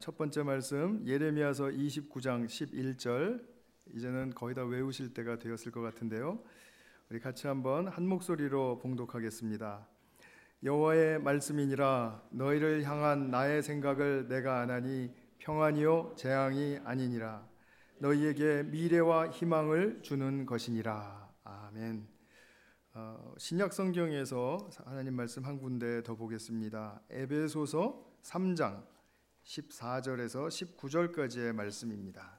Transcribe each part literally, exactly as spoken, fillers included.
첫 번째 말씀 예레미야서 이십구 장 십일 절, 이제는 거의 다 외우실 때가 되었을 것 같은데요. 우리 같이 한번 한 목소리로 봉독하겠습니다. 여호와의 말씀이니라. 너희를 향한 나의 생각을 내가 아나니 평안이요 재앙이 아니니라. 너희에게 미래와 희망을 주는 것이니라. 아멘. 어, 신약 성경에서 하나님 말씀 한 군데 더 보겠습니다. 에베소서 삼 장 십사 절에서 십구 절까지의 말씀입니다.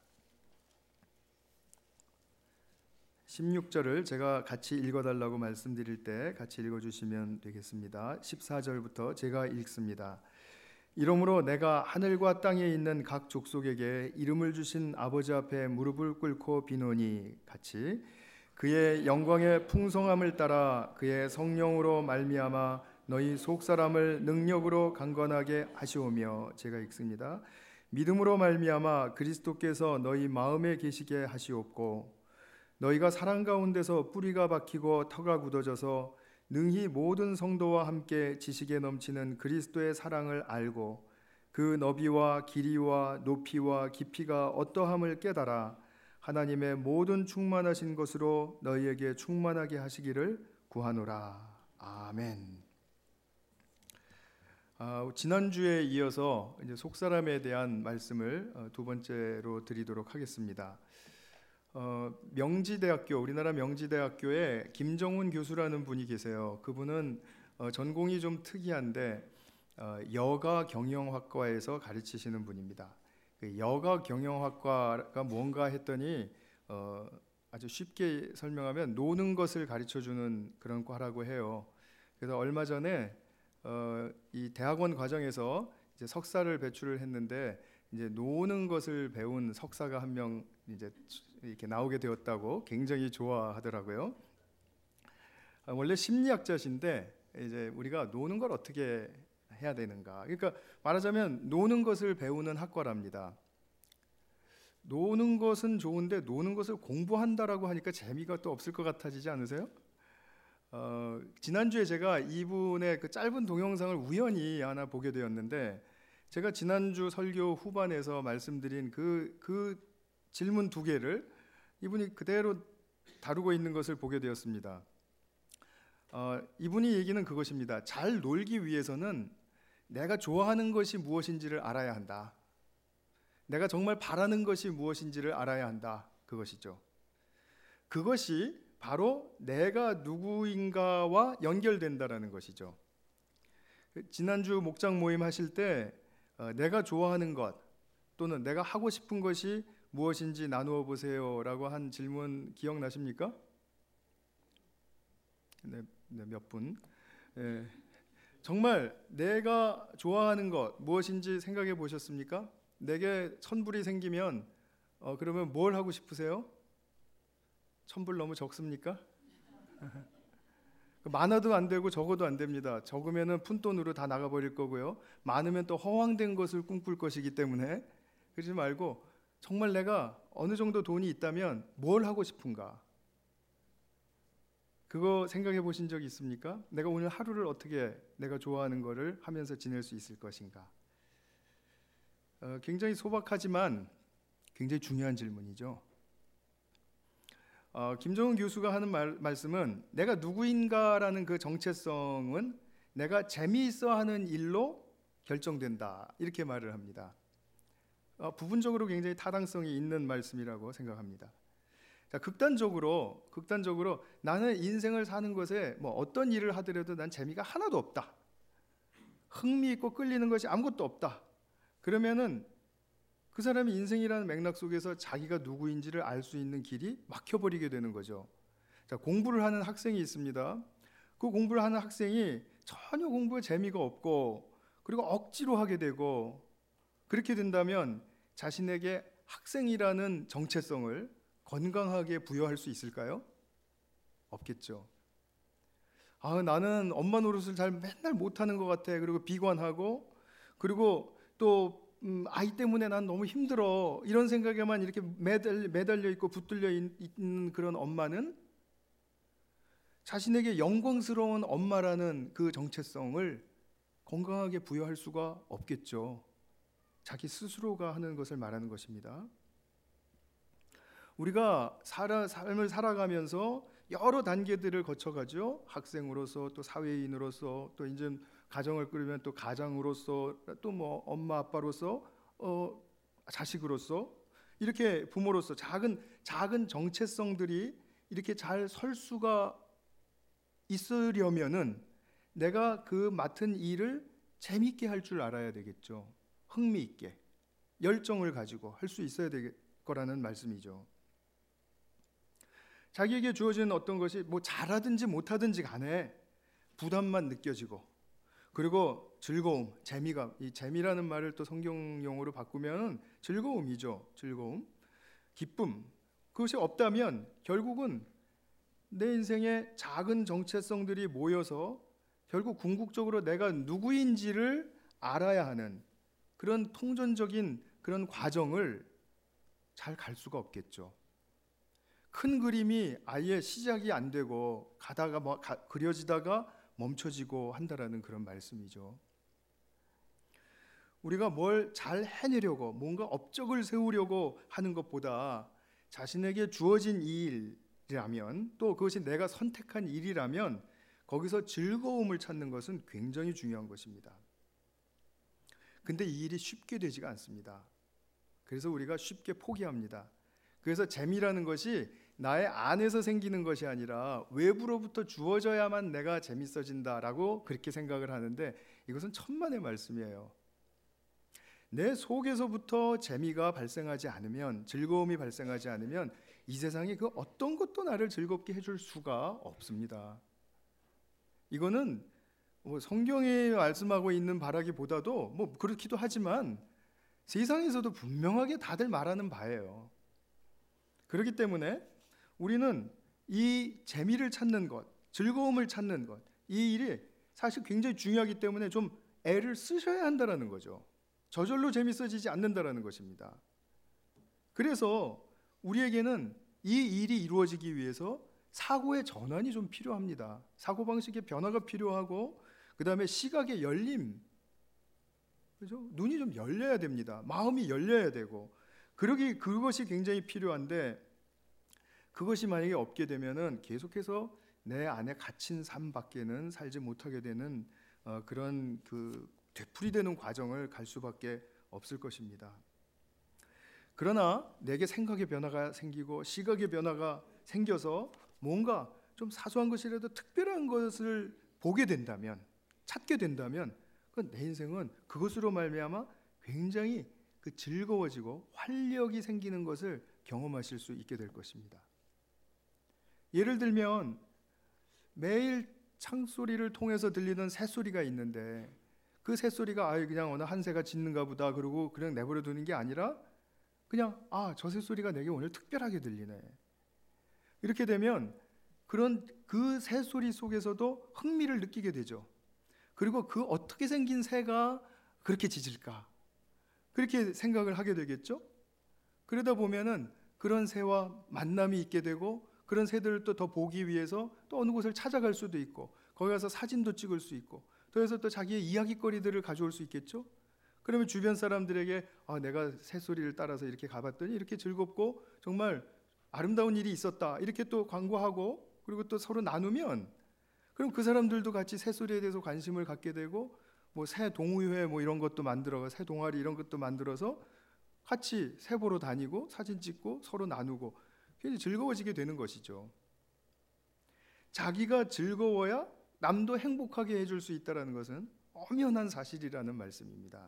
십육 절을 제가 같이 읽어달라고 말씀드릴 때 같이 읽어주시면 되겠습니다. 십사 절부터 제가 읽습니다. 이러므로 내가 하늘과 땅에 있는 각 족속에게 이름을 주신 아버지 앞에 무릎을 꿇고 비노니, 같이 그의 영광의 풍성함을 따라 그의 성령으로 말미암아 너희 속사람을 능력으로 강건하게 하시오며, 제가 읽습니다. 믿음으로 말미암아 그리스도께서 너희 마음에 계시게 하시옵고, 너희가 사랑 가운데서 뿌리가 박히고 터가 굳어져서 능히 모든 성도와 함께 지식에 넘치는 그리스도의 사랑을 알고 그 너비와 길이와 높이와 깊이가 어떠함을 깨달아 하나님의 모든 충만하신 것으로 너희에게 충만하게 하시기를 구하노라. 아멘. 아, 지난주에 이어서 이제 속사람에 대한 말씀을 어, 두 번째로 드리도록 하겠습니다. 어, 명지대학교, 우리나라 명지대학교에 김정훈 교수라는 분이 계세요. 그분은 어, 전공이 좀 특이한데 어, 여가 경영학과에서 가르치시는 분입니다. 그 여가 경영학과가 뭔가 했더니 어, 아주 쉽게 설명하면 노는 것을 가르쳐주는 그런 과라고 해요. 그래서 얼마 전에 어, 이 대학원 과정에서 이제 석사를 배출을 했는데 이제 노는 것을 배운 석사가 한 명 이제 이렇게 나오게 되었다고 굉장히 좋아하더라고요. 아, 원래 심리학자신데 이제 우리가 노는 걸 어떻게 해야 되는가? 그러니까 말하자면 노는 것을 배우는 학과랍니다. 노는 것은 좋은데 노는 것을 공부한다라고 하니까 재미가 또 없을 것 같아지지 않으세요? 어, 지난주에 제가 이분의 그 짧은 동영상을 우연히 하나 보게 되었는데, 제가 지난주 설교 후반에서 말씀드린 그, 그 질문 두 개를 이분이 그대로 다루고 있는 것을 보게 되었습니다. 어, 이분이 얘기는 그것입니다. 잘 놀기 위해서는 내가 좋아하는 것이 무엇인지를 알아야 한다. 내가 정말 바라는 것이 무엇인지를 알아야 한다. 그것이죠. 그것이 바로 내가 누구인가와 연결된다라는 것이죠. 지난주 목장 모임 하실 때 어, 내가 좋아하는 것 또는 내가 하고 싶은 것이 무엇인지 나누어 보세요라고 한 질문 기억나십니까? 네, 네, 몇 분. 네. 정말 내가 좋아하는 것 무엇인지 생각해 보셨습니까? 내게 천불이 생기면 어, 그러면 뭘 하고 싶으세요? 천불 너무 적습니까? 많아도 안 되고 적어도 안 됩니다. 적으면은 푼돈으로 다 나가버릴 거고요. 많으면 또 허황된 것을 꿈꿀 것이기 때문에 그러지 말고 정말 내가 어느 정도 돈이 있다면 뭘 하고 싶은가? 그거 생각해 보신 적 있습니까? 내가 오늘 하루를 어떻게 내가 좋아하는 거를 하면서 지낼 수 있을 것인가? 어, 굉장히 소박하지만 굉장히 중요한 질문이죠. 어, 김정은 교수가 하는 말, 말씀은 내가 누구인가라는 그 정체성은 내가 재미있어 하는 일로 결정된다, 이렇게 말을 합니다. 어, 부분적으로 굉장히 타당성이 있는 말씀이라고 생각합니다. 자, 극단적으로 극단적으로 나는 인생을 사는 것에 뭐 어떤 일을 하더라도 난 재미가 하나도 없다, 흥미있고 끌리는 것이 아무것도 없다, 그러면은 그 사람이 인생이라는 맥락 속에서 자기가 누구인지를 알 수 있는 길이 막혀버리게 되는 거죠. 자, 공부를 하는 학생이 있습니다. 그 공부를 하는 학생이 전혀 공부에 재미가 없고 그리고 억지로 하게 되고, 그렇게 된다면 자신에게 학생이라는 정체성을 건강하게 부여할 수 있을까요? 없겠죠. 아, 나는 엄마 노릇을 잘 맨날 못하는 것 같아. 그리고 비관하고, 그리고 또 음, 아이 때문에 난 너무 힘들어, 이런 생각에만 이렇게 매달, 매달려 있고 붙들려 있는 그런 엄마는 자신에게 영광스러운 엄마라는 그 정체성을 건강하게 부여할 수가 없겠죠. 자기 스스로가 하는 것을 말하는 것입니다. 우리가 살아, 삶을 살아가면서 여러 단계들을 거쳐가죠. 학생으로서, 또 사회인으로서, 또 이제 가정을 꾸리면 또 가장으로서, 또 뭐 엄마 아빠로서, 어, 자식으로서, 이렇게 부모로서 작은 작은 정체성들이 이렇게 잘 설 수가 있으려면은 내가 그 맡은 일을 재미있게 할 줄 알아야 되겠죠. 흥미있게, 열정을 가지고 할 수 있어야 될 거라는 말씀이죠. 자기에게 주어진 어떤 것이 뭐 잘하든지 못하든지 간에 부담만 느껴지고, 그리고 즐거움, 재미가, 이 재미라는 말을 또 성경 용어로 바꾸면 즐거움이죠. 즐거움, 기쁨, 그것이 없다면 결국은 내 인생의 작은 정체성들이 모여서 결국 궁극적으로 내가 누구인지를 알아야 하는 그런 통전적인 그런 과정을 잘 갈 수가 없겠죠. 큰 그림이 아예 시작이 안 되고 가다가 뭐 가, 그려지다가 멈춰지고 한다라는 그런 말씀이죠. 우리가 뭘 잘 해내려고 뭔가 업적을 세우려고 하는 것보다 자신에게 주어진 일이라면, 또 그것이 내가 선택한 일이라면 거기서 즐거움을 찾는 것은 굉장히 중요한 것입니다. 근데 이 일이 쉽게 되지가 않습니다. 그래서 우리가 쉽게 포기합니다. 그래서 재미라는 것이 나의 안에서 생기는 것이 아니라 외부로부터 주어져야만 내가 재밌어진다라고 그렇게 생각을 하는데, 이것은 천만의 말씀이에요. 내 속에서부터 재미가 발생하지 않으면, 즐거움이 발생하지 않으면 이 세상에 그 어떤 것도 나를 즐겁게 해줄 수가 없습니다. 이거는 뭐 성경에 말씀하고 있는 바라기보다도 뭐 그렇기도 하지만 세상에서도 분명하게 다들 말하는 바예요. 그렇기 때문에 우리는 이 재미를 찾는 것, 즐거움을 찾는 것, 이 일이 사실 굉장히 중요하기 때문에 좀 애를 쓰셔야 한다는 거죠. 저절로 재밌어지지 않는다는 것입니다. 그래서 우리에게는 이 일이 이루어지기 위해서 사고의 전환이 좀 필요합니다. 사고방식의 변화가 필요하고, 그 다음에 시각의 열림, 그죠? 눈이 좀 열려야 됩니다. 마음이 열려야 되고, 그러기 그것이 굉장히 필요한데, 그것이 만약에 없게 되면은 계속해서 내 안에 갇힌 삶밖에는 살지 못하게 되는 어, 그런 그 되풀이되는 과정을 갈 수밖에 없을 것입니다. 그러나 내게 생각의 변화가 생기고 시각의 변화가 생겨서 뭔가 좀 사소한 것이라도 특별한 것을 보게 된다면, 찾게 된다면, 내 인생은 그것으로 말미암아 굉장히 그 즐거워지고 활력이 생기는 것을 경험하실 수 있게 될 것입니다. 예를 들면 매일 창소리를 통해서 들리는 새소리가 있는데, 그 새소리가 아 그냥 어느 한 새가 짖는가 보다 그러고 그냥 내버려 두는 게 아니라 그냥 아 저 새소리가 내게 오늘 특별하게 들리네. 이렇게 되면 그런 그 새소리 속에서도 흥미를 느끼게 되죠. 그리고 그 어떻게 생긴 새가 그렇게 짖을까? 그렇게 생각을 하게 되겠죠. 그러다 보면은 그런 새와 만남이 있게 되고, 그런 새들을 또 더 보기 위해서 또 어느 곳을 찾아갈 수도 있고, 거기 가서 사진도 찍을 수 있고, 그래서 또 자기의 이야기거리들을 가져올 수 있겠죠. 그러면 주변 사람들에게 아, 내가 새소리를 따라서 이렇게 가봤더니 이렇게 즐겁고 정말 아름다운 일이 있었다, 이렇게 또 광고하고, 그리고 또 서로 나누면, 그럼 그 사람들도 같이 새소리에 대해서 관심을 갖게 되고, 뭐 새 동호회 뭐 이런 것도 만들어, 새 동아리 이런 것도 만들어서 같이 새 보러 다니고 사진 찍고 서로 나누고 굉장히 즐거워지게 되는 것이죠. 자기가 즐거워야 남도 행복하게 해줄 수 있다는 것은 엄연한 사실이라는 말씀입니다.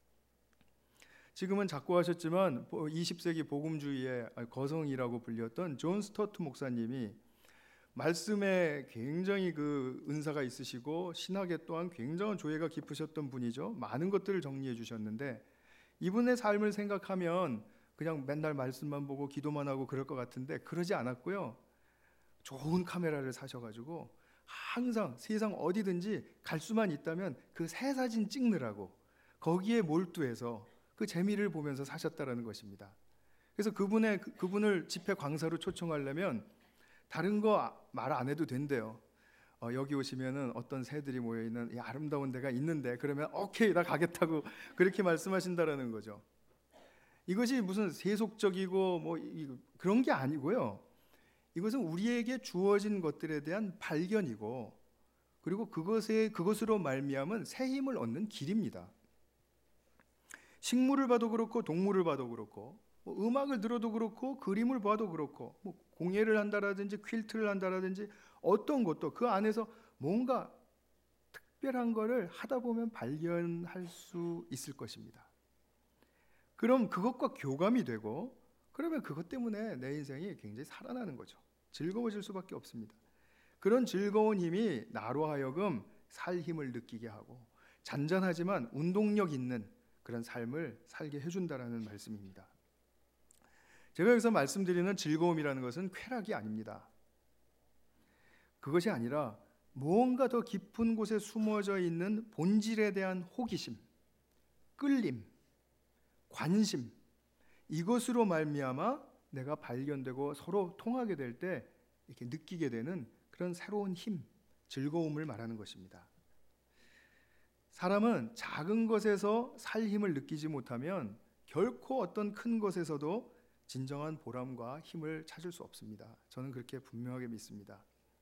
지금은 작고하셨지만 이십 세기 복음주의의 거성이라고 불렸던 존 스토트 목사님이 말씀에 굉장히 그 은사가 있으시고 신학에 또한 굉장한 조예가 깊으셨던 분이죠. 많은 것들을 정리해 주셨는데, 이분의 삶을 생각하면 그냥 맨날 말씀만 보고 기도만 하고 그럴 것 같은데 그러지 않았고요. 좋은 카메라를 사셔가지고 항상 세상 어디든지 갈 수만 있다면 그 새 사진 찍느라고 거기에 몰두해서 그 재미를 보면서 사셨다라는 것입니다. 그래서 그분의 그분을 집회 강사로 초청하려면 다른 거 말 안 해도 된대요. 어, 여기 오시면은 어떤 새들이 모여 있는 이 아름다운 데가 있는데 그러면 오케이 나 가겠다고 그렇게 말씀하신다라는 거죠. 이것이 무슨 세속적이고 뭐 이, 그런 게 아니고요. 이것은 우리에게 주어진 것들에 대한 발견이고 그리고 그것에 그것으로 말미암은 새 힘을 얻는 길입니다. 식물을 봐도 그렇고 동물을 봐도 그렇고 뭐 음악을 들어도 그렇고 그림을 봐도 그렇고 뭐 공예를 한다라든지 퀼트를 한다라든지 어떤 것도 그 안에서 뭔가 특별한 것을 하다 보면 발견할 수 있을 것입니다. 그럼 그것과 교감이 되고 그러면 그것 때문에 내 인생이 굉장히 살아나는 거죠. 즐거워질 수밖에 없습니다. 그런 즐거운 힘이 나로 하여금 살 힘을 느끼게 하고 잔잔하지만 운동력 있는 그런 삶을 살게 해준다라는 말씀입니다. 제가 여기서 말씀드리는 즐거움이라는 것은 쾌락이 아닙니다. 그것이 아니라 무언가 더 깊은 곳에 숨어져 있는 본질에 대한 호기심, 끌림, 관심, 이것으로 말미암아 내가 발견되고 서로 통하게 될 때 이렇게 느끼게 되는 그런 새로운 힘, 즐거움을 말하는 것입니다. 사람은 작은 것에서 살 힘을 느끼지 못하면 결코 어떤 큰 것에서도 진정한 보람과 힘을 찾을 수 없습니다. 저는 그렇게 분명하게 믿습니다.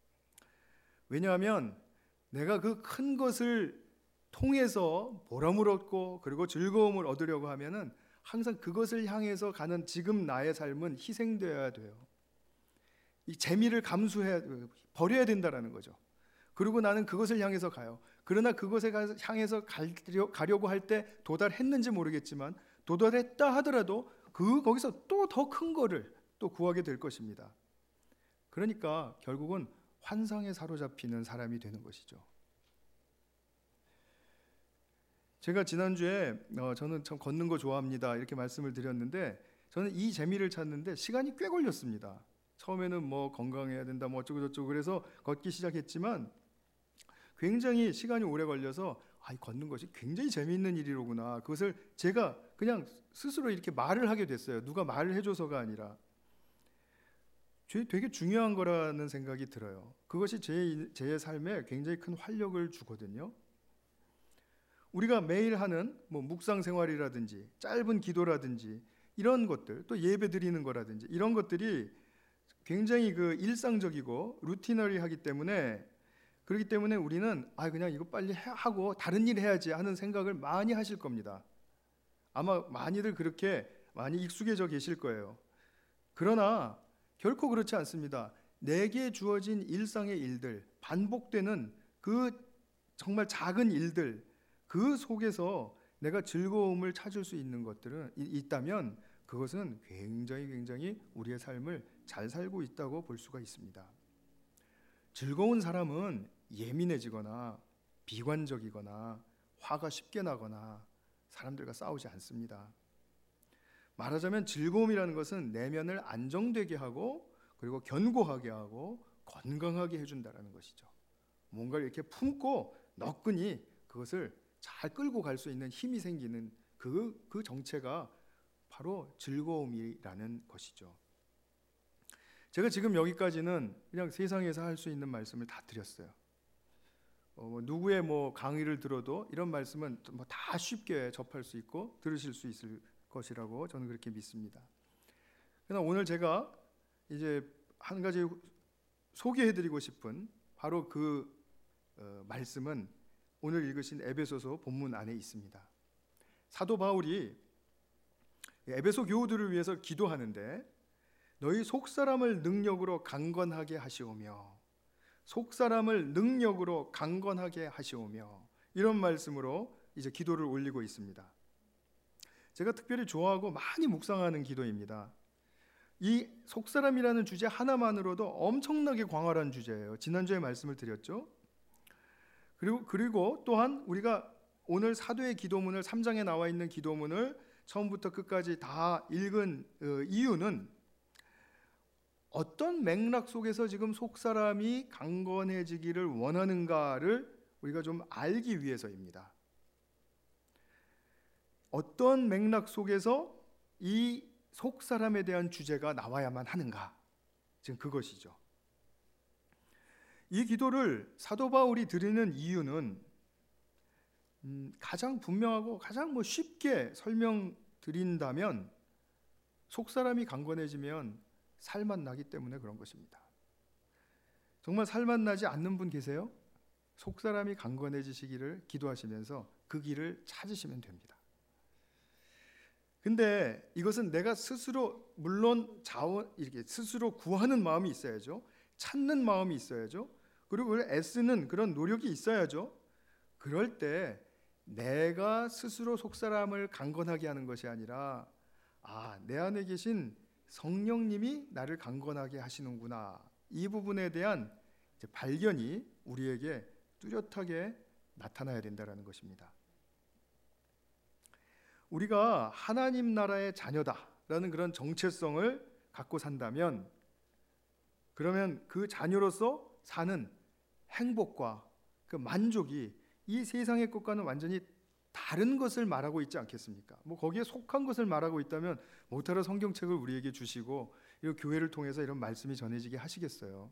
왜냐하면 내가 그 큰 것을 통해서 보람을 얻고 그리고 즐거움을 얻으려고 하면은 항상 그것을 향해서 가는 지금 나의 삶은 희생되어야 돼요. 이 재미를 감수해 버려야 된다라는 거죠. 그리고 나는 그것을 향해서 가요. 그러나 그것에 향해서 가려고 할 때 도달했는지 모르겠지만 도달했다 하더라도 그 거기서 또 더 큰 거를 또 구하게 될 것입니다. 그러니까 결국은 환상에 사로잡히는 사람이 되는 것이죠. 제가 지난주에 어, 저는 참 걷는 거 좋아합니다 이렇게 말씀을 드렸는데 저는 이 재미를 찾는데 시간이 꽤 걸렸습니다. 처음에는 뭐 건강해야 된다 뭐 어쩌고 저쩌고 그래서 걷기 시작했지만 굉장히 시간이 오래 걸려서 아, 이 걷는 것이 굉장히 재미있는 일이로구나. 그것을 제가 그냥 스스로 이렇게 말을 하게 됐어요. 누가 말을 해줘서가 아니라 되게 중요한 거라는 생각이 들어요. 그것이 제, 제 삶에 굉장히 큰 활력을 주거든요. 우리가 매일 하는 뭐 묵상 생활이라든지 짧은 기도라든지 이런 것들 또 예배 드리는 거라든지 이런 것들이 굉장히 그 일상적이고 루티너리하기 때문에 그렇기 때문에 우리는 아 그냥 이거 빨리 하고 다른 일 해야지 하는 생각을 많이 하실 겁니다. 아마 많이들 그렇게 많이 익숙해져 계실 거예요. 그러나 결코 그렇지 않습니다. 내게 주어진 일상의 일들, 반복되는 그 정말 작은 일들 그 속에서 내가 즐거움을 찾을 수 있는 것들은 있다면 그것은 굉장히 굉장히 우리의 삶을 잘 살고 있다고 볼 수가 있습니다. 즐거운 사람은 예민해지거나 비관적이거나 화가 쉽게 나거나 사람들과 싸우지 않습니다. 말하자면 즐거움이라는 것은 내면을 안정되게 하고 그리고 견고하게 하고 건강하게 해준다는 것이죠. 뭔가를 이렇게 품고 너끈히 그것을 잘 끌고 갈 수 있는 힘이 생기는 그, 그 정체가 바로 즐거움이라는 것이죠. 제가 지금 여기까지는 그냥 세상에서 할 수 있는 말씀을 다 드렸어요. 어, 뭐 누구의 뭐 강의를 들어도 이런 말씀은 뭐 다 쉽게 접할 수 있고 들으실 수 있을 것이라고 저는 그렇게 믿습니다. 그러나 오늘 제가 이제 한 가지 소개해드리고 싶은 바로 그 어, 말씀은 오늘 읽으신 에베소서 본문 안에 있습니다. 사도 바울이 에베소 교우들을 위해서 기도하는데 너희 속사람을 능력으로 강건하게 하시오며 속사람을 능력으로 강건하게 하시오며 이런 말씀으로 이제 기도를 올리고 있습니다. 제가 특별히 좋아하고 많이 묵상하는 기도입니다. 이 속사람이라는 주제 하나만으로도 엄청나게 광활한 주제예요. 지난주에 말씀을 드렸죠. 그리고 그리고 또한 우리가 오늘 사도의 기도문을 삼 장에 나와 있는 기도문을 처음부터 끝까지 다 읽은 이유는 어떤 맥락 속에서 지금 속사람이 강건해지기를 원하는가를 우리가 좀 알기 위해서입니다. 어떤 맥락 속에서 이 속사람에 대한 주제가 나와야만 하는가? 지금 그것이죠. 이 기도를 사도 바울이 드리는 이유는 음, 가장 분명하고 가장 뭐 쉽게 설명드린다면 속사람이 강건해지면 살만 나기 때문에 그런 것입니다. 정말 살만 나지 않는 분 계세요? 속사람이 강건해지시기를 기도하시면서 그 길을 찾으시면 됩니다. 근데 이것은 내가 스스로 물론 자원 이렇게 스스로 구하는 마음이 있어야죠. 찾는 마음이 있어야죠. 그리고 그걸 애쓰는 그런 노력이 있어야죠. 그럴 때 내가 스스로 속사람을 강건하게 하는 것이 아니라 아, 내 안에 계신 성령님이 나를 강건하게 하시는구나. 이 부분에 대한 이제 발견이 우리에게 뚜렷하게 나타나야 된다는 것입니다. 우리가 하나님 나라의 자녀다라는 그런 정체성을 갖고 산다면 그러면 그 자녀로서 사는 행복과 그 만족이 이 세상의 것과는 완전히 다른 것을 말하고 있지 않겠습니까? 뭐 거기에 속한 것을 말하고 있다면 못하러 성경책을 우리에게 주시고 이 교회를 통해서 이런 말씀이 전해지게 하시겠어요?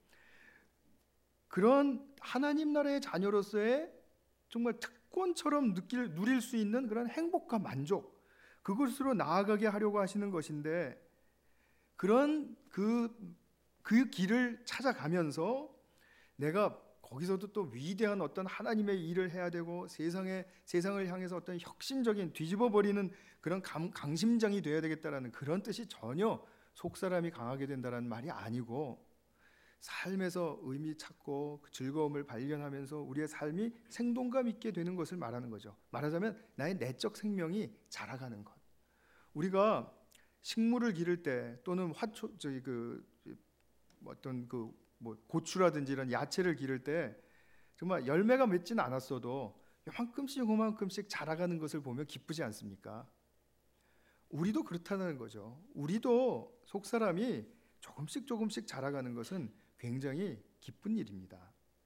그런 하나님 나라의 자녀로서의 정말 특권처럼 느낄 누릴 수 있는 그런 행복과 만족, 그것으로 나아가게 하려고 하시는 것인데 그런 그, 그 길을 찾아가면서 내가 거기서도 또 위대한 어떤 하나님의 일을 해야 되고 세상에 세상을 향해서 어떤 혁신적인 뒤집어 버리는 그런 감, 강심장이 되어야 되겠다라는 그런 뜻이 전혀 속사람이 강하게 된다는 말이 아니고 삶에서 의미 찾고 즐거움을 발견하면서 우리의 삶이 생동감 있게 되는 것을 말하는 거죠. 말하자면 나의 내적 생명이 자라가는 것. 우리가 식물을 기를 때 또는 화초 저기 그 어떤 그 뭐 고추라든지 이런 야채를 기를 때 정말 열매가 맺지는 않았어도 요만큼씩 요만큼씩 자라가는 것을 보면 기쁘지 않습니까? 우리도 그렇다는 거죠. 우리도 속사람이 조금씩 조금씩 자라가는 것은 굉장히 기쁜 일입니다.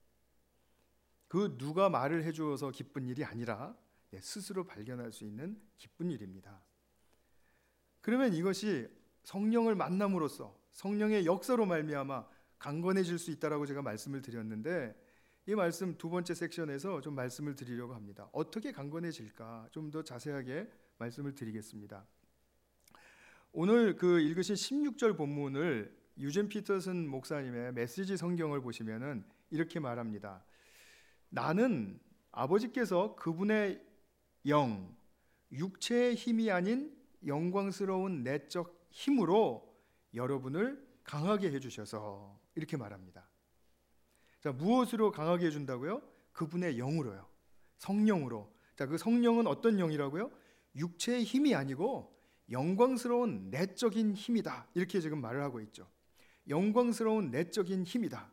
그 누가 말을 해주어서 기쁜 일이 아니라 스스로 발견할 수 있는 기쁜 일입니다. 그러면 이것이 성령을 만남으로써 성령의 역사로 말미암아 강건해질 수 있다라고 제가 말씀을 드렸는데 이 말씀 두 번째 섹션에서 좀 말씀을 드리려고 합니다. 어떻게 강건해질까 좀 더 자세하게 말씀을 드리겠습니다. 오늘 그 읽으신 십육 절 본문을 유젠 피터슨 목사님의 메시지 성경을 보시면은 이렇게 말합니다. 나는 아버지께서 그분의 영, 육체의 힘이 아닌 영광스러운 내적 힘으로 여러분을 강하게 해주셔서 이렇게 말합니다. 자, 무엇으로 강하게 해준다고요? 그분의 영으로요. 성령으로. 자, 그 성령은 어떤 영이라고요? 육체의 힘이 아니고 영광스러운 내적인 힘이다. 이렇게 지금 말을 하고 있죠. 영광스러운 내적인 힘이다.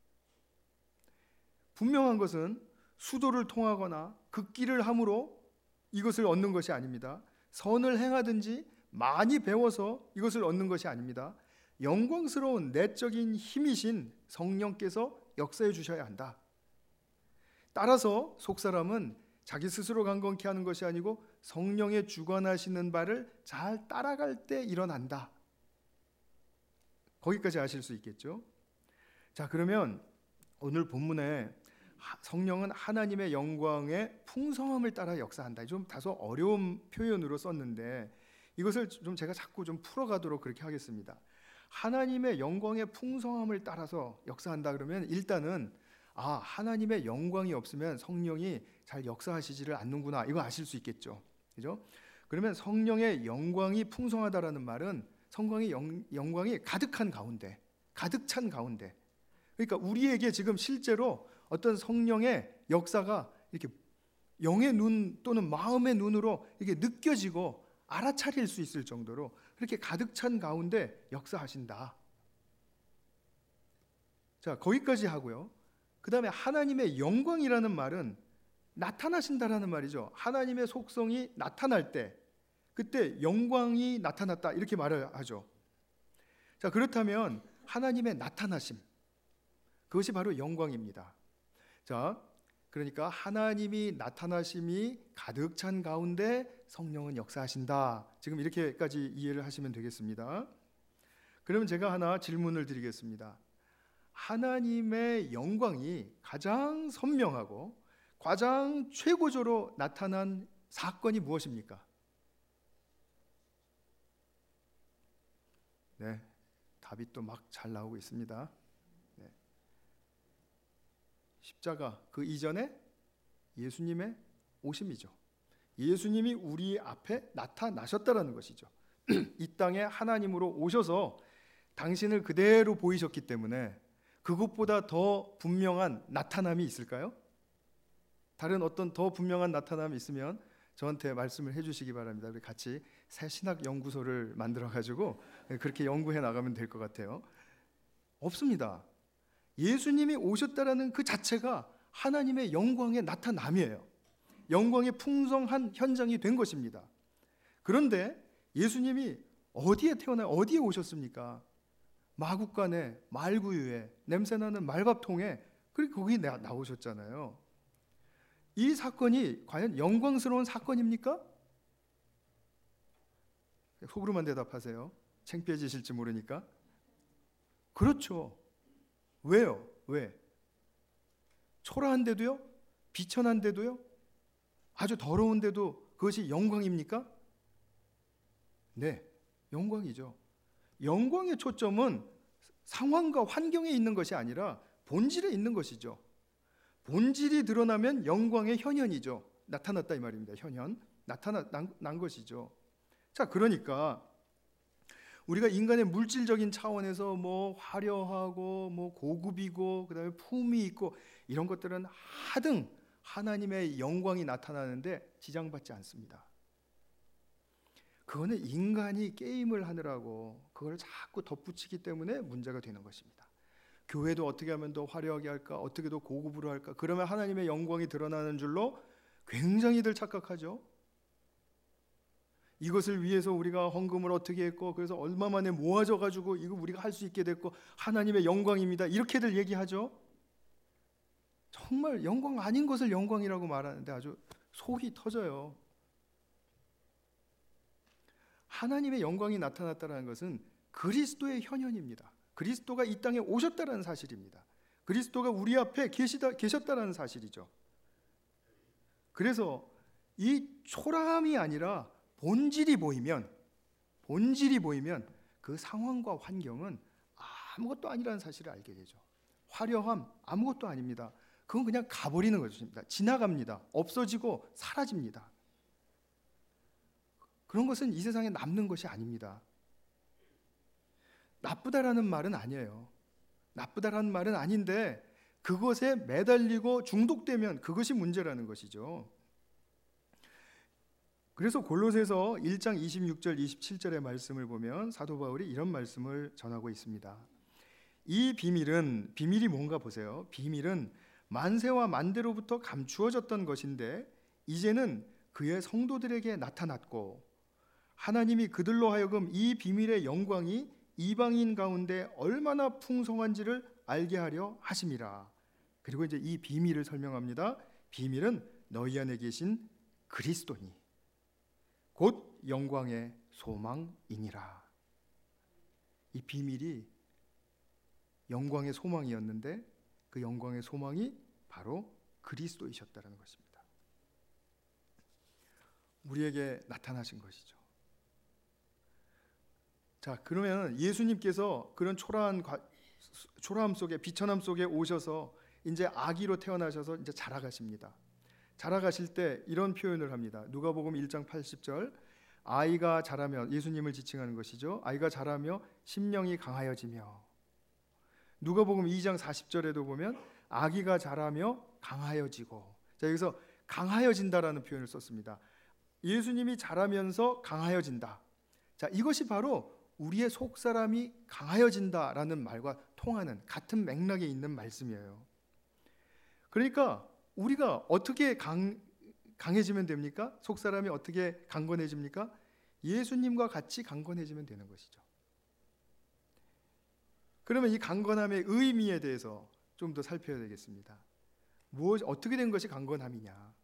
분명한 것은 수도를 통하거나 극기를 함으로 이것을 얻는 것이 아닙니다. 선을 행하든지 많이 배워서 이것을 얻는 것이 아닙니다. 영광스러운 내적인 힘이신 성령께서 역사해 주셔야 한다. 따라서 속사람은 자기 스스로 강건케 하는 것이 아니고 성령의 주관하시는 바를 잘 따라갈 때 일어난다. 거기까지 아실 수 있겠죠? 자, 그러면 오늘 본문에 성령은 하나님의 영광의 풍성함을 따라 역사한다. 좀 다소 어려운 표현으로 썼는데 이것을 좀 제가 자꾸 좀 풀어가도록 그렇게 하겠습니다. 하나님의 영광의 풍성함을 따라서 역사한다 그러면 일단은 아, 하나님의 영광이 없으면 성령이 잘 역사하시지를 않는구나. 이거 아실 수 있겠죠. 그죠? 그러면 성령의 영광이 풍성하다라는 말은 성령의 영, 영광이 가득한 가운데, 가득 찬 가운데. 그러니까 우리에게 지금 실제로 어떤 성령의 역사가 이렇게 영의 눈 또는 마음의 눈으로 이렇게 느껴지고 알아차릴 수 있을 정도로 그렇게 가득 찬 가운데 역사하신다. 자, 거기까지 하고요. 그 다음에 하나님의 영광이라는 말은 나타나신다라는 말이죠. 하나님의 속성이 나타날 때 그때 영광이 나타났다 이렇게 말을 하죠. 자, 그렇다면 하나님의 나타나심, 그것이 바로 영광입니다. 자, 그러니까 하나님이 나타나심이 가득 찬 가운데 성령은 역사하신다. 지금 이렇게까지 이해를 하시면 되겠습니다. 그러면 제가 하나 질문을 드리겠습니다. 하나님의 영광이 가장 선명하고 가장 최고조로 나타난 사건이 무엇입니까? 네, 답이 또 막 잘 나오고 있습니다. 네. 십자가, 그 이전에 예수님의 오심이죠. 예수님이 우리 앞에 나타나셨다라는 것이죠. 이 땅에 하나님으로 오셔서 당신을 그대로 보이셨기 때문에 그것보다 더 분명한 나타남이 있을까요? 다른 어떤 더 분명한 나타남이 있으면 저한테 말씀을 해주시기 바랍니다. 우리 같이 새 신학 연구소를 만들어 가지고 그렇게 연구해 나가면 될 것 같아요. 없습니다. 예수님이 오셨다라는 그 자체가 하나님의 영광의 나타남이에요. 영광의 풍성한 현장이 된 것입니다. 그런데 예수님이 어디에 태어나 어디에 오셨습니까? 마국간에, 말구유에, 냄새나는 말밥통에, 그리고 거기 나오셨잖아요. 이 사건이 과연 영광스러운 사건입니까? 속으로만 대답하세요. 창피해지실지 모르니까. 그렇죠. 왜요? 왜? 초라한데도요? 비천한데도요? 아주 더러운데도 그것이 영광입니까? 네, 영광이죠. 영광의 초점은 상황과 환경에 있는 것이 아니라 본질에 있는 것이죠. 본질이 드러나면 영광의 현현이죠. 나타났다 이 말입니다. 현현, 나타난 난 것이죠. 자, 그러니까 우리가 인간의 물질적인 차원에서 뭐 화려하고 뭐 고급이고 그다음에 품이 있고 이런 것들은 하등 하나님의 영광이 나타나는데 지장받지 않습니다. 그거는 인간이 게임을 하느라고 그걸 자꾸 덧붙이기 때문에 문제가 되는 것입니다. 교회도 어떻게 하면 더 화려하게 할까? 어떻게 더 고급으로 할까? 그러면 하나님의 영광이 드러나는 줄로 굉장히들 착각하죠. 이것을 위해서 우리가 헌금을 어떻게 했고 그래서 얼마 만에 모아져 가지고 이거 우리가 할 수 있게 됐고 하나님의 영광입니다. 이렇게들 얘기하죠. 정말 영광 아닌 것을 영광이라고 말하는데 아주 속이 터져요. 하나님의 영광이 나타났다는 것은 그리스도의 현현입니다. 그리스도가 이 땅에 오셨다는 사실입니다. 그리스도가 우리 앞에 계시다, 계셨다는 사실이죠. 그래서 이 초라함이 아니라 본질이 보이면 본질이 보이면 그 상황과 환경은 아무것도 아니라는 사실을 알게 되죠. 화려함 아무것도 아닙니다. 그건 그냥 가버리는 것입니다. 지나갑니다. 없어지고 사라집니다. 그런 것은 이 세상에 남는 것이 아닙니다. 나쁘다라는 말은 아니에요. 나쁘다라는 말은 아닌데 그것에 매달리고 중독되면 그것이 문제라는 것이죠. 그래서 골로새서 일 장 이십육 절 이십칠 절의 말씀을 보면 사도 바울이 이런 말씀을 전하고 있습니다. 이 비밀은 비밀이 뭔가 보세요. 비밀은 만세와 만대로부터 감추어졌던 것인데 이제는 그의 성도들에게 나타났고 하나님이 그들로 하여금 이 비밀의 영광이 이방인 가운데 얼마나 풍성한지를 알게 하려 하심이라. 그리고 이제 이 비밀을 설명합니다. 비밀은 너희 안에 계신 그리스도니 곧 영광의 소망이니라. 이 비밀이 영광의 소망이었는데 그 영광의 소망이 바로 그리스도이셨다는 것입니다. 우리에게 나타나신 것이죠. 자, 그러면 예수님께서 그런 초라한 초라함 속에 비천함 속에 오셔서 이제 아기로 태어나셔서 이제 자라가십니다. 자라가실 때 이런 표현을 합니다. 누가복음 일 장 팔십 절 아이가 자라며 예수님을 지칭하는 것이죠. 아이가 자라며 심령이 강하여지며 누가복음 이 장 사십 절에도 보면 아기가 자라며 강하여지고 자, 여기서 강하여진다라는 표현을 썼습니다. 예수님이 자라면서 강하여진다. 자, 이것이 바로 우리의 속사람이 강하여진다라는 말과 통하는 같은 맥락에 있는 말씀이에요. 그러니까 우리가 어떻게 강, 강해지면 됩니까? 속사람이 어떻게 강건해집니까? 예수님과 같이 강건해지면 되는 것이죠. 그러면 이 강건함의 의미에 대해서 좀 더 살펴야 되겠습니다. 무엇, 어떻게 된 것이 강건함이냐?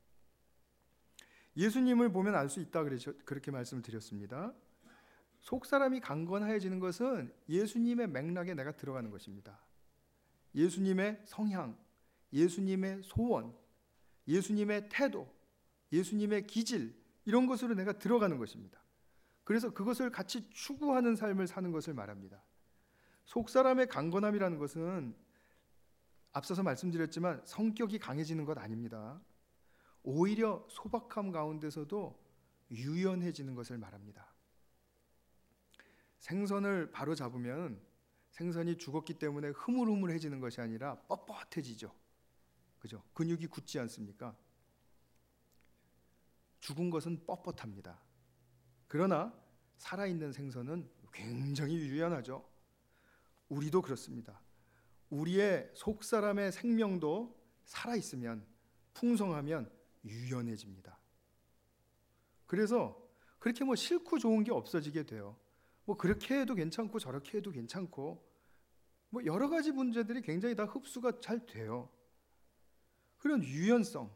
예수님을 보면 알 수 있다 그렇게 말씀을 드렸습니다. 속사람이 강건해지는 것은 예수님의 맥락에 내가 들어가는 것입니다. 예수님의 성향, 예수님의 소원, 예수님의 태도, 예수님의 기질, 이런 것으로 내가 들어가는 것입니다. 그래서 그것을 같이 추구하는 삶을 사는 것을 말합니다. 속사람의 강건함이라는 것은 앞서서 말씀드렸지만 성격이 강해지는 것 아닙니다. 오히려 소박함 가운데서도 유연해지는 것을 말합니다. 생선을 바로 잡으면 생선이 죽었기 때문에 흐물흐물해지는 것이 아니라 뻣뻣해지죠. 그죠? 근육이 굳지 않습니까? 죽은 것은 뻣뻣합니다. 그러나 살아있는 생선은 굉장히 유연하죠. 우리도 그렇습니다. 우리의 속사람의 생명도 살아있으면, 풍성하면 유연해집니다. 그래서 그렇게 뭐 싫고 좋은 게 없어지게 돼요. 뭐 그렇게 해도 괜찮고 저렇게 해도 괜찮고 뭐 여러 가지 문제들이 굉장히 다 흡수가 잘 돼요. 그런 유연성,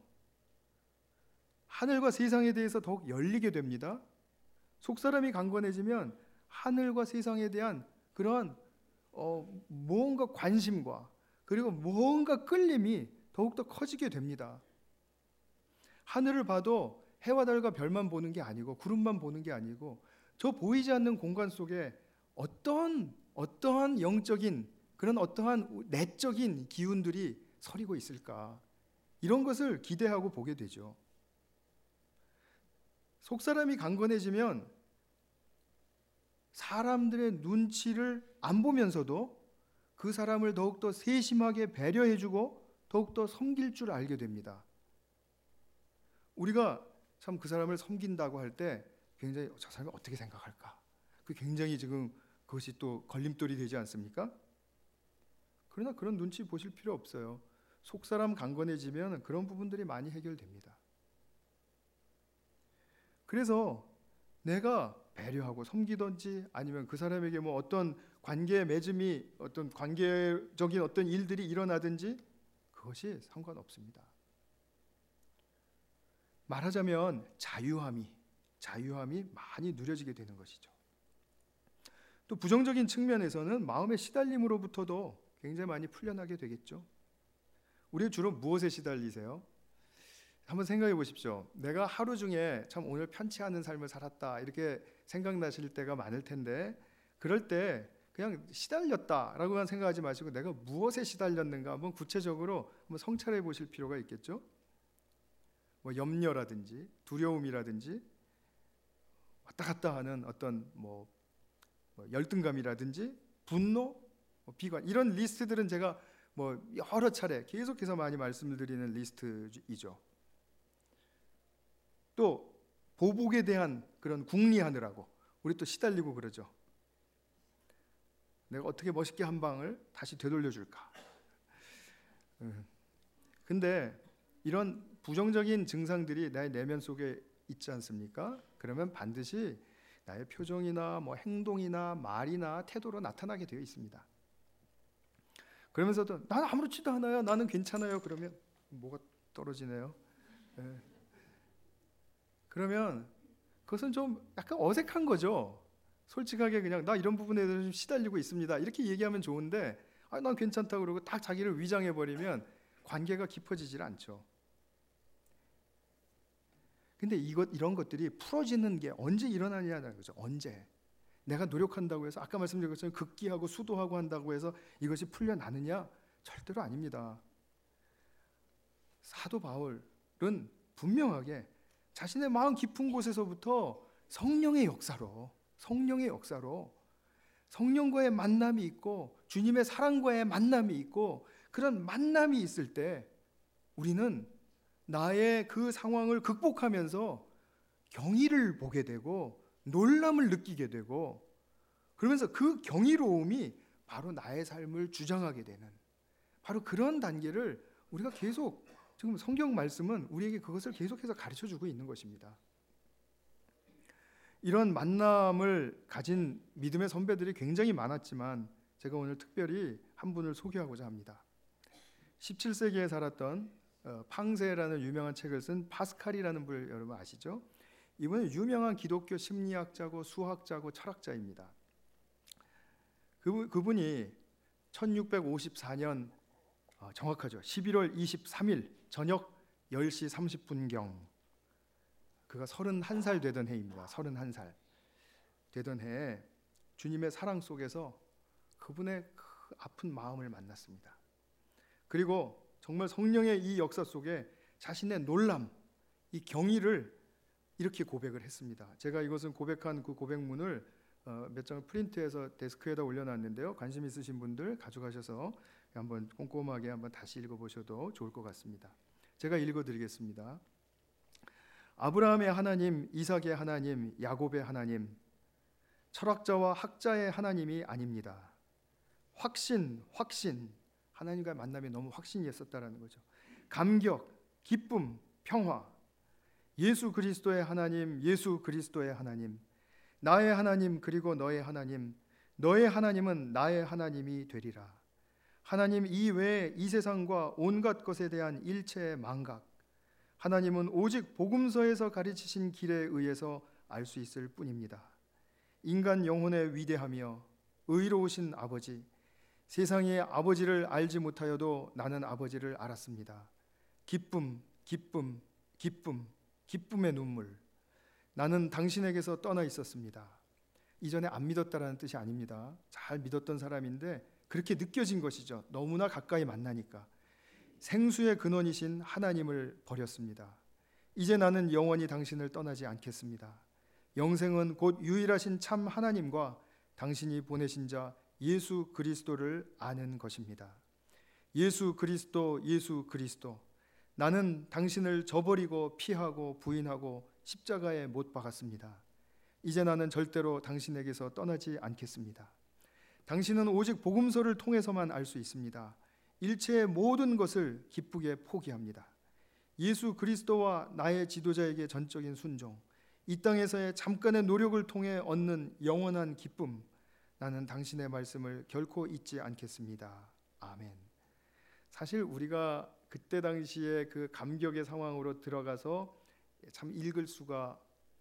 하늘과 세상에 대해서 더욱 열리게 됩니다. 속사람이 강건해지면 하늘과 세상에 대한 그러한 어, 무언가 관심과 그리고 무언가 끌림이 더욱더 커지게 됩니다. 하늘을 봐도 해와 달과 별만 보는 게 아니고 구름만 보는 게 아니고 저 보이지 않는 공간 속에 어떤 어떠한 영적인 그런 어떠한 내적인 기운들이 서리고 있을까, 이런 것을 기대하고 보게 되죠. 속사람이 강건해지면 사람들의 눈치를 안 보면서도 그 사람을 더욱더 세심하게 배려해주고 더욱더 섬길 줄 알게 됩니다. 우리가 참 그 사람을 섬긴다고 할 때 굉장히 저 사람이 어떻게 생각할까? 그 굉장히 지금 그것이 또 걸림돌이 되지 않습니까? 그러나 그런 눈치 보실 필요 없어요. 속사람 강건해지면 그런 부분들이 많이 해결됩니다. 그래서 내가 배려하고 섬기든지 아니면 그 사람에게 뭐 어떤 관계 맺음이 어떤 관계적인 어떤 일들이 일어나든지 그것이 상관없습니다. 말하자면 자유함이 자유함이 많이 누려지게 되는 것이죠. 또 부정적인 측면에서는 마음의 시달림으로부터도 굉장히 많이 풀려나게 되겠죠. 우리 주로 무엇에 시달리세요? 한번 생각해 보십시오. 내가 하루 중에 참 오늘 편치 않은 삶을 살았다 이렇게 생각나실 때가 많을 텐데, 그럴 때 그냥 시달렸다라고만 생각하지 마시고 내가 무엇에 시달렸는가 한번 구체적으로 한번 성찰해 보실 필요가 있겠죠. 뭐 염려라든지 두려움이라든지 왔다 갔다 하는 어떤 뭐, 뭐 열등감이라든지 분노, 뭐 비관, 이런 리스트들은 제가 뭐 여러 차례 계속해서 많이 말씀을 드리는 리스트이죠. 또 보복에 대한 그런 궁리하느라고 우리 또 시달리고 그러죠. 내가 어떻게 멋있게 한 방을 다시 되돌려 줄까? 근데 이런 부정적인 증상들이 나의 내면 속에 있지 않습니까? 그러면 반드시 나의 표정이나 뭐 행동이나 말이나 태도로 나타나게 되어 있습니다. 그러면서도 나는 아무렇지도 않아요, 나는 괜찮아요, 그러면 뭐가 떨어지네요. 네. 그러면 그것은 좀 약간 어색한 거죠. 솔직하게 그냥 나 이런 부분에 대해서 좀 시달리고 있습니다 이렇게 얘기하면 좋은데, 아, 난 괜찮다고 그러고 딱 자기를 위장해버리면 관계가 깊어지질 않죠. 근데 이것, 이런 것들이 풀어지는 게 언제 일어나냐는 거죠. 언제? 내가 노력한다고 해서, 아까 말씀드린 것처럼 극기하고 수도하고 한다고 해서 이것이 풀려나느냐? 절대로 아닙니다. 사도 바울은 분명하게 자신의 마음 깊은 곳에서부터 성령의 역사로 성령의 역사로 성령과의 만남이 있고 주님의 사랑과의 만남이 있고, 그런 만남이 있을 때 우리는 나의 그 상황을 극복하면서 경이를 보게 되고 놀람을 느끼게 되고, 그러면서 그 경이로움이 바로 나의 삶을 주장하게 되는 바로 그런 단계를 우리가 계속, 지금 성경 말씀은 우리에게 그것을 계속해서 가르쳐주고 있는 것입니다. 이런 만남을 가진 믿음의 선배들이 굉장히 많았지만 제가 오늘 특별히 한 분을 소개하고자 합니다. 십칠 세기에 살았던 팡세라는 유명한 책을 쓴 파스칼이라는 분 여러분 아시죠? 이분은 유명한 기독교 심리학자고 수학자고 철학자입니다. 그분, 그분이 천육백오십사 년 정확하죠. 십일월 이십삼일 저녁 열 시 삼십 분경 그가 서른한 살 되던 해입니다. 서른한 살 되던 해에 주님의 사랑 속에서 그분의 그 아픈 마음을 만났습니다. 그리고 정말 성령의 이 역사 속에 자신의 놀람, 이 경의를 이렇게 고백을 했습니다. 제가 이것은 고백한 그 고백문을 몇 장을 프린트해서 데스크에다 올려놨는데요. 관심 있으신 분들 가져가셔서 한번 꼼꼼하게 한번 다시 읽어보셔도 좋을 것 같습니다. 제가 읽어드리겠습니다. 아브라함의 하나님, 이삭의 하나님, 야곱의 하나님, 철학자와 학자의 하나님이 아닙니다. 확신, 확신, 하나님과의 만남에 너무 확신이 있었다라는 거죠. 감격, 기쁨, 평화, 예수 그리스도의 하나님, 예수 그리스도의 하나님, 나의 하나님 그리고 너의 하나님, 너의 하나님은 나의 하나님이 되리라. 하나님 이외에 이 세상과 온갖 것에 대한 일체의 망각, 하나님은 오직 복음서에서 가르치신 길에 의해서 알 수 있을 뿐입니다. 인간 영혼의 위대하며 의로우신 아버지, 세상의 아버지를 알지 못하여도 나는 아버지를 알았습니다. 기쁨, 기쁨, 기쁨, 기쁨의 눈물. 나는 당신에게서 떠나 있었습니다. 이전에 안 믿었다라는 뜻이 아닙니다. 잘 믿었던 사람인데 그렇게 느껴진 것이죠. 너무나 가까이 만나니까. 생수의 근원이신 하나님을 버렸습니다. 이제 나는 영원히 당신을 떠나지 않겠습니다. 영생은 곧 유일하신 참 하나님과 당신이 보내신 자 예수 그리스도를 아는 것입니다. 예수 그리스도, 예수 그리스도. 나는 당신을 저버리고 피하고 부인하고 십자가에 못 박았습니다. 이제 나는 절대로 당신에게서 떠나지 않겠습니다. 당신은 오직 복음서를 통해서만 알 수 있습니다. 일체의 모든 것을 기쁘게 포기합니다. 예수 그리스도와 나의 지도자에게 전적인 순종, 이 땅에서의 잠깐의 노력을 통해 얻는 영원한 기쁨, 나는 당신의 말씀을 결코 잊지 않겠습니다. 아멘. 사실 우리가 그때 당시에 그 감격의 상황으로 들어가서 참 읽을 수가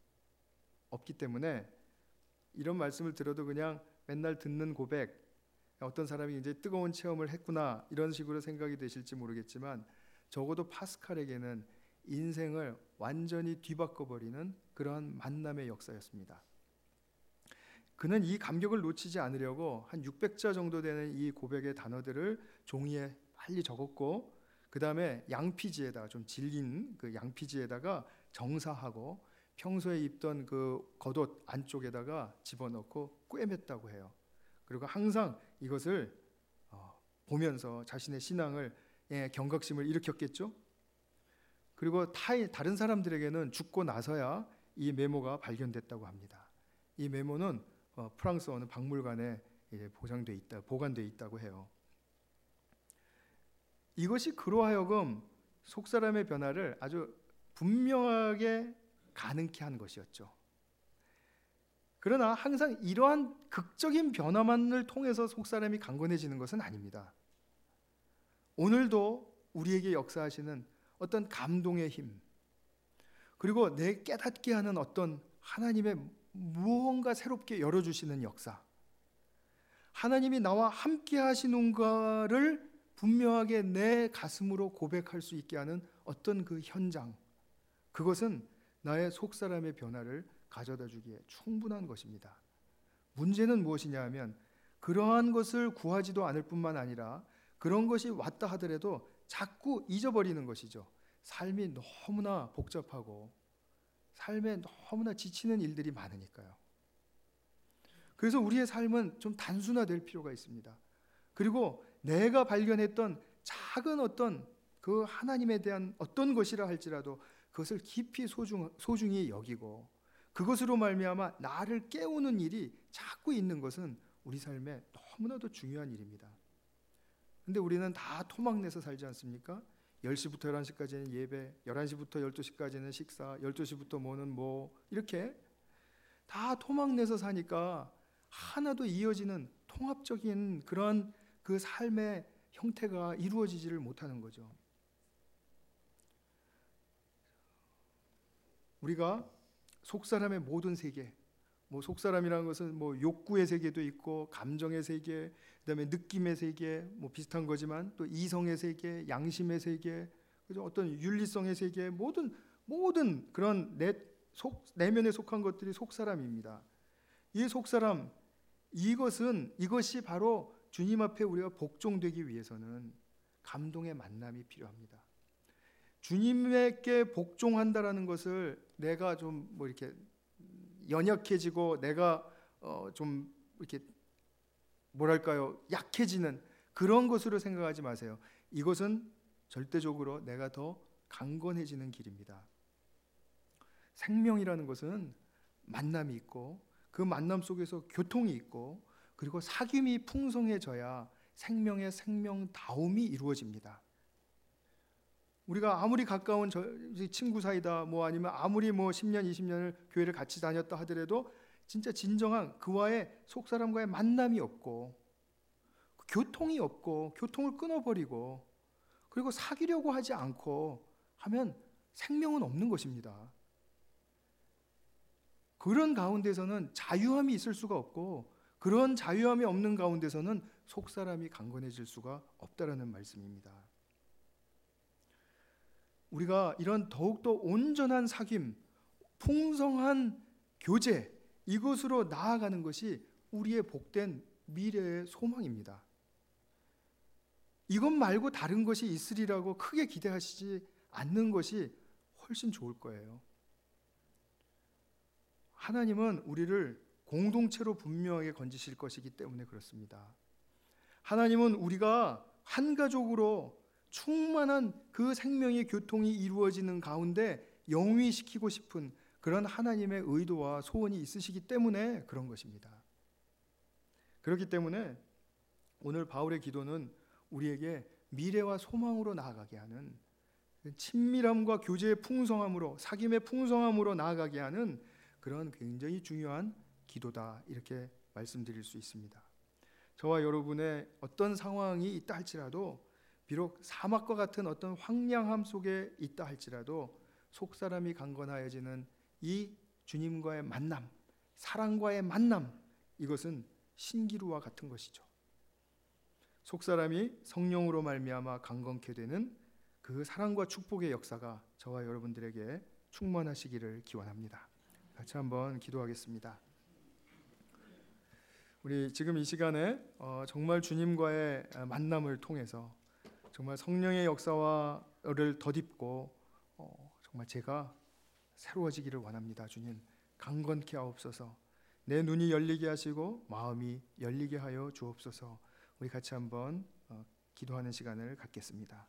없기 때문에 이런 말씀을 들어도 그냥 맨날 듣는 고백, 어떤 사람이 이제 뜨거운 체험을 했구나 이런 식으로 생각이 되실지 모르겠지만 적어도 파스칼에게는 인생을 완전히 뒤바꿔버리는 그러한 만남의 역사였습니다. 그는 이 감격을 놓치지 않으려고 한 육백 자 정도 되는 이 고백의 단어들을 종이에 빨리 적었고, 그 다음에 양피지에다가 좀 질긴 그 양피지에다가 정사하고 평소에 입던 그 겉옷 안쪽에다가 집어넣고 꿰맸다고 해요. 그리고 항상 이것을 어, 보면서 자신의 신앙을 예, 경각심을 일으켰겠죠. 그리고 타, 다른 사람들에게는 죽고 나서야 이 메모가 발견됐다고 합니다. 이 메모는 어, 프랑스 어느 박물관에 이제 보장돼 있다, 보관돼 있다고 해요. 이것이 그로 하여금 속사람의 변화를 아주 분명하게 가능케 한 것이었죠. 그러나 항상 이러한 극적인 변화만을 통해서 속사람이 강건해지는 것은 아닙니다. 오늘도 우리에게 역사하시는 어떤 감동의 힘, 그리고 내 깨닫게 하는 어떤 하나님의 무언가 새롭게 열어주시는 역사, 하나님이 나와 함께 하시는가를 분명하게 내 가슴으로 고백할 수 있게 하는 어떤 그 현장, 그것은 나의 속사람의 변화를 가져다 주기에 충분한 것입니다. 문제는 무엇이냐 하면 그러한 것을 구하지도 않을 뿐만 아니라 그런 것이 왔다 하더라도 자꾸 잊어버리는 것이죠. 삶이 너무나 복잡하고 삶에 너무나 지치는 일들이 많으니까요. 그래서 우리의 삶은 좀 단순화될 필요가 있습니다. 그리고 내가 발견했던 작은 어떤 그 하나님에 대한 어떤 것이라 할지라도 그것을 깊이 소중, 소중히 여기고 그것으로 말미암아 나를 깨우는 일이 자꾸 있는 것은 우리 삶에 너무나도 중요한 일입니다. 근데 우리는 다 토막내서 살지 않습니까? 열 시부터 열한 시까지는 예배, 열한 시부터 열두 시까지는 식사, 열두 시부터 뭐는 뭐 이렇게 다 토막내서 사니까 하나도 이어지는 통합적인 그런 그 삶의 형태가 이루어지지를 못하는 거죠. 우리가 속사람의 모든 세계, 뭐 속사람이라는 것은 뭐 욕구의 세계도 있고 감정의 세계, 그다음에 느낌의 세계, 뭐 비슷한 거지만 또 이성의 세계, 양심의 세계, 그죠? 어떤 윤리성의 세계, 모든 모든 그런 내 속 내면에 속한 것들이 속사람입니다. 이 속사람, 이것은 이것이 바로 주님 앞에 우리가 복종되기 위해서는 감동의 만남이 필요합니다. 주님에게 복종한다라는 것을 내가 좀 뭐 이렇게 연약해지고 내가 어 좀 이렇게 뭐랄까요, 약해지는 그런 것으로 생각하지 마세요. 이것은 절대적으로 내가 더 강건해지는 길입니다. 생명이라는 것은 만남이 있고 그 만남 속에서 교통이 있고 그리고 사귐이 풍성해져야 생명의 생명다움이 이루어집니다. 우리가 아무리 가까운 저, 친구 사이다, 뭐 아니면 아무리 뭐 십 년, 이십 년을 교회를 같이 다녔다 하더라도 진짜 진정한 그와의 속사람과의 만남이 없고 교통이 없고 교통을 끊어버리고 그리고 사귀려고 하지 않고 하면 생명은 없는 것입니다. 그런 가운데서는 자유함이 있을 수가 없고 그런 자유함이 없는 가운데서는 속사람이 강건해질 수가 없다라는 말씀입니다. 우리가 이런 더욱더 온전한 사귐, 풍성한 교제, 이것으로 나아가는 것이 우리의 복된 미래의 소망입니다. 이것 말고 다른 것이 있으리라고 크게 기대하시지 않는 것이 훨씬 좋을 거예요. 하나님은 우리를 공동체로 분명하게 건지실 것이기 때문에 그렇습니다. 하나님은 우리가 한 가족으로 충만한 그 생명의 교통이 이루어지는 가운데 영위시키고 싶은 그런 하나님의 의도와 소원이 있으시기 때문에 그런 것입니다. 그렇기 때문에 오늘 바울의 기도는 우리에게 미래와 소망으로 나아가게 하는, 친밀함과 교제의 풍성함으로, 사귐의 풍성함으로 나아가게 하는 그런 굉장히 중요한 기도다, 이렇게 말씀드릴 수 있습니다. 저와 여러분의 어떤 상황이 있다 할지라도, 비록 사막과 같은 어떤 황량함 속에 있다 할지라도 속사람이 강건하여지는 이 주님과의 만남, 사랑과의 만남, 이것은 신기루와 같은 것이죠. 속사람이 성령으로 말미암아 강건케 되는 그 사랑과 축복의 역사가 저와 여러분들에게 충만하시기를 기원합니다. 같이 한번 기도하겠습니다. 우리 지금 이 시간에 어, 정말 주님과의 만남을 통해서 정말 성령의 역사와를 덧입고 어, 정말 제가 새로워지기를 원합니다. 주님, 강건케 하옵소서. 내 눈이 열리게 하시고 마음이 열리게 하여 주옵소서. 우리 같이 한번 어, 기도하는 시간을 갖겠습니다.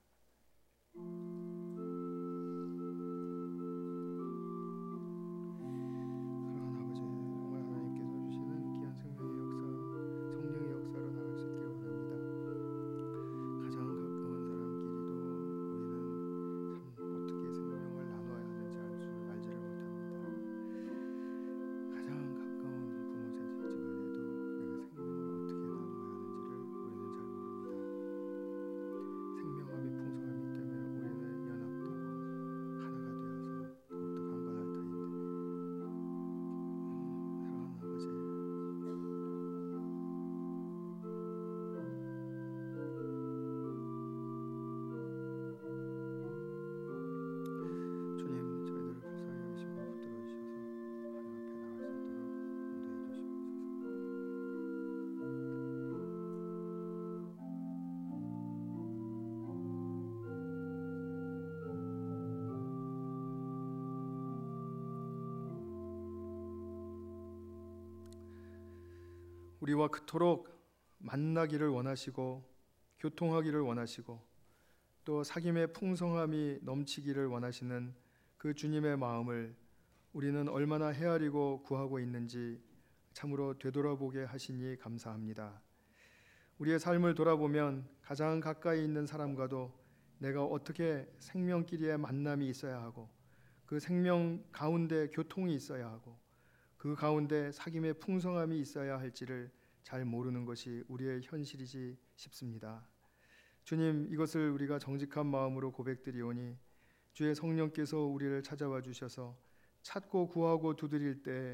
우리와 그토록 만나기를 원하시고 교통하기를 원하시고 또 사귐의 풍성함이 넘치기를 원하시는 그 주님의 마음을 우리는 얼마나 헤아리고 구하고 있는지 참으로 되돌아보게 하시니 감사합니다. 우리의 삶을 돌아보면 가장 가까이 있는 사람과도 내가 어떻게 생명끼리의 만남이 있어야 하고 그 생명 가운데 교통이 있어야 하고 그 가운데 사귐의 풍성함이 있어야 할지를 잘 모르는 것이 우리의 현실이지 싶습니다. 주님, 이것을 우리가 정직한 마음으로 고백드리오니 주의 성령께서 우리를 찾아와 주셔서 찾고 구하고 두드릴 때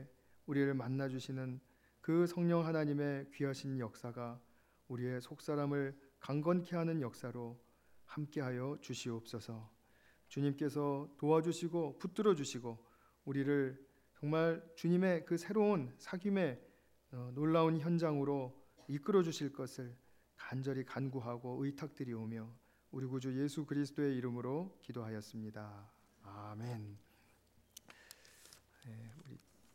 우리를 만나 주시는 그 성령 하나님의 귀하신 역사가 우리의 속사람을 강건케 하는 역사로 함께하여 주시옵소서. 주님께서 도와주시고 붙들어 주시고 우리를 정말 주님의 그 새로운 사귐의 놀라운 현장으로 이끌어 주실 것을 간절히 간구하고 의탁드리오며 우리 구주 예수 그리스도의 이름으로 기도하였습니다. 아멘.